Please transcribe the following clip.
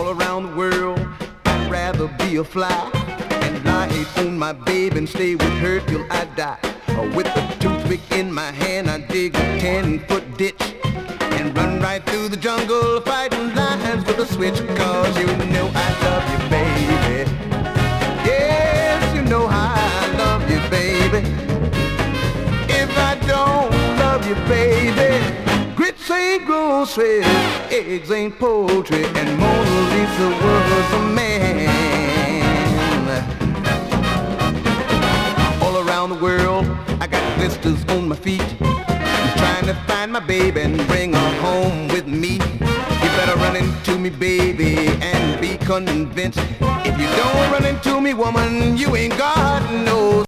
all around the world. I'd rather be a fly and lie on my babe and stay with her till I die. With a toothpick in my hand, I dig a 10-foot ditch and run right through the jungle, fighting lions with a switch. Cause you know I love you, baby. Yes, you know how I love you, baby. If I don't love you, baby, grits ain't groceries, eggs ain't poultry, and Mona Lisa was a man. All around the world, I got blisters on my feet, trying to find my baby and bring her home with me. You better run into me, baby, and be convinced. If you don't run into me, woman, you ain't got no